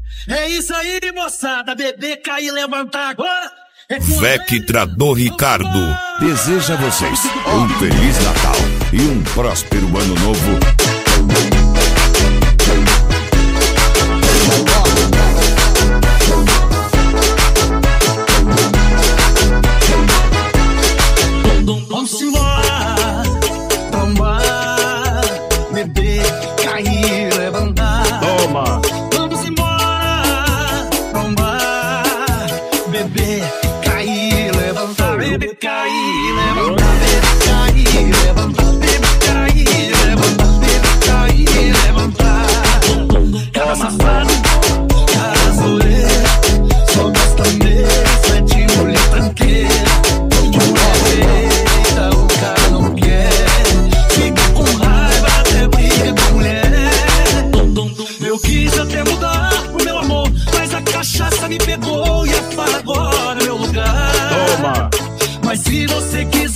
É isso aí, moçada. Beber, cair, levantar agora. Vectrador Ricardo deseja a vocês um Feliz Natal e um próspero Ano Novo. Vamos embora, tomar, beber, cair, levantar. Toma! Vamos embora, tomar, beber, cair, levantar. Beber, cair, levantar. Beber, cair, levantar. Beber, cair, levantar. Beber, cair, levantar. Cara safado, cara zoeira, só gosta mesmo é de mulher tranqueira. Eu quis até mudar o meu amor, mas a cachaça me pegou e é para agora meu lugar. Toma! Mas se você quiser